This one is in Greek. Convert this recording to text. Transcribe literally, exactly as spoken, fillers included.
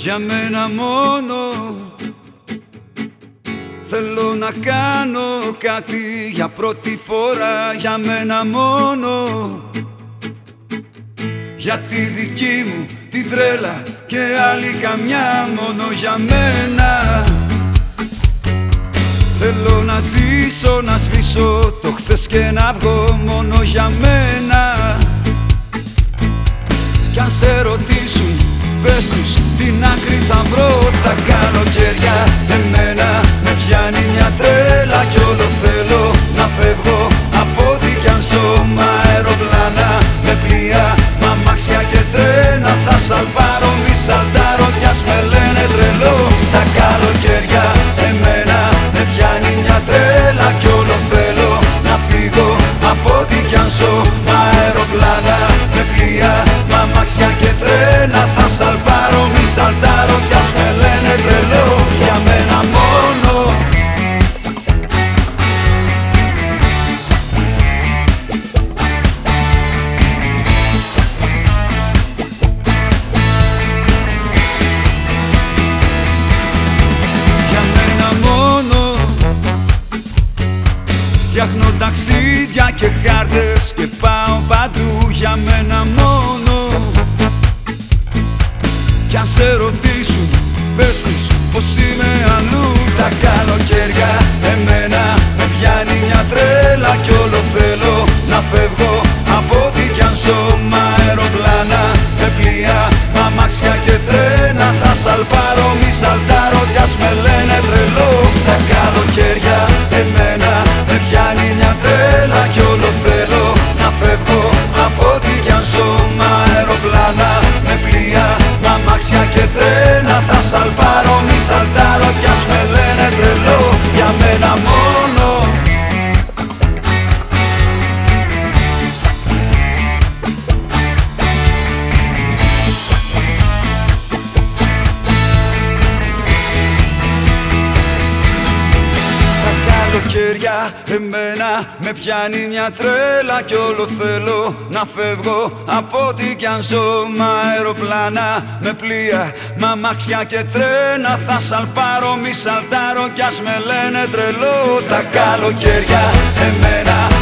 Για μένα μόνο θέλω να κάνω κάτι για πρώτη φορά. Για μένα μόνο, για τη δική μου τη τρέλα και άλλη καμιά. Μόνο για μένα θέλω να ζήσω, να σβήσω το χθες και να βγω. Μόνο για μένα. Κι αν σε ρωτήσουν πες τους την άκρη θα βρω. Τα καλοκαίρια εμένα με πιάνει μια τρέλα κι όλο θέλω να φεύγω από ό,τι κι αν ζω. Μ' αεροπλάνα, με πλοία, μ' αμάξια και τρένα θα σαλπάρω, μη σαλτάρω κι ας με λένε τρελό. Τα καλοκαίρια εμένα με πιάνει μια τρέλα κι όλο θέλω να φύγω από ό,τι κι αν ζω. Μ' αεροπλάνα, με πλοία, μ' αμάξια και τρένα θα σαλπάρω, μη σαλτάρω κι ας με λένε τρελό. Για μένα μόνο. Για μένα μόνο. Φτιάχνω ταξίδια και χάρτες και πάω παντού. Για μένα μόνο. Κι αν σε ρωτήσουν πες τους πως είμαι αλλού. Τα καλοκαίρια εμένα με πιάνει μια τρέλα κι όλο θέλω να φεύγω από ό,τι κι αν ζω. Μ' αεροπλάνα, με πλοία, μ' αμάξια και τρένα θα σαλπάρω, μη σαλτάρω κι ας με λένε τρελό. Τα καλοκαίρια εμένα με πιάνει μια τρέλα κι όλο θέλω να φεύγω από ό,τι κι αν ζω. Μ' αεροπλάνα, με πλοία, μ' αμάξια και τρένα θα σαλπάρω, μη σαλτάρω κι ας με λένε τρελό. Για μένα μόνο. Τα καλοκαίρια εμένα με πιάνει μια τρέλα κι όλο θέλω να φεύγω από ό,τι κι αν ζω. Μ' αεροπλάνα, με πλοία, μ' αμάξια και τρένα θα σαλπάρω, μη σαλτάρω κι ας με λένε τρελό. Τα καλοκαίρια εμένα